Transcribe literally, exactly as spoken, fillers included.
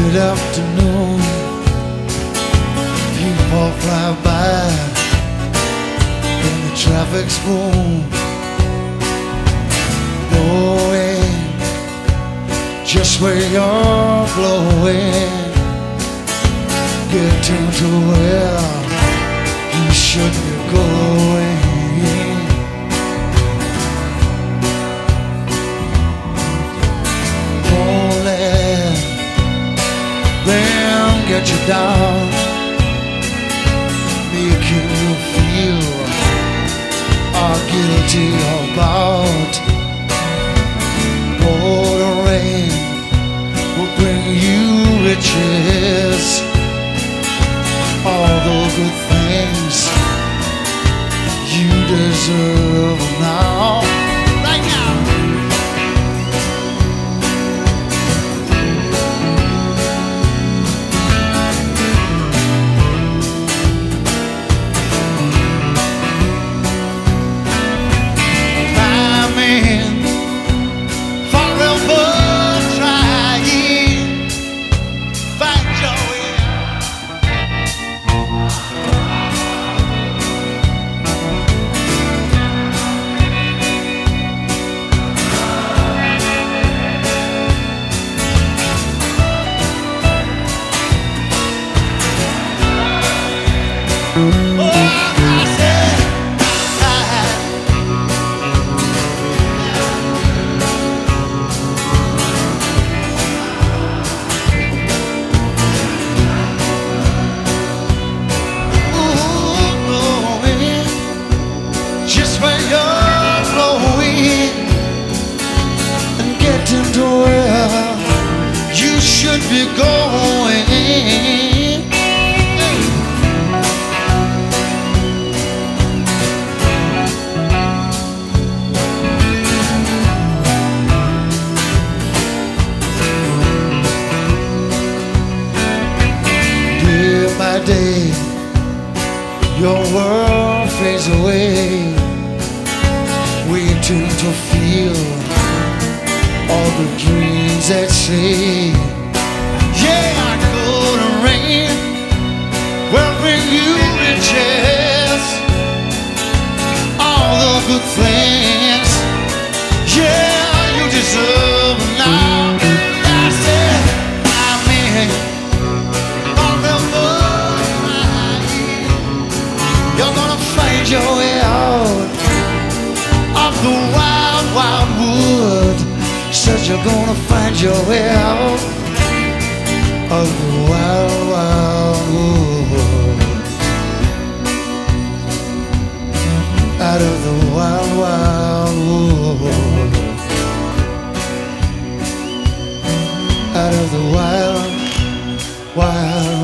Mid-afternoon, people fly by and the traffic's boom. Going just where you're blowing, getting to where you should be going. Then get you down, making you feel all guilty about. Oh, the rain will bring you riches, all the good things you deserve now, right now. To where you should be going. Day by day, your world fades away, waiting to feel all the dreams that say, yeah, golden rain will bring you riches, all the good things, yeah, you deserve now. I said, I'm in forever crying. You're gonna find your way out of the wild, wild wood. Said you're gonna find your way out of the wild, wild wood, out of the wild, wild wood, out of the wild, wild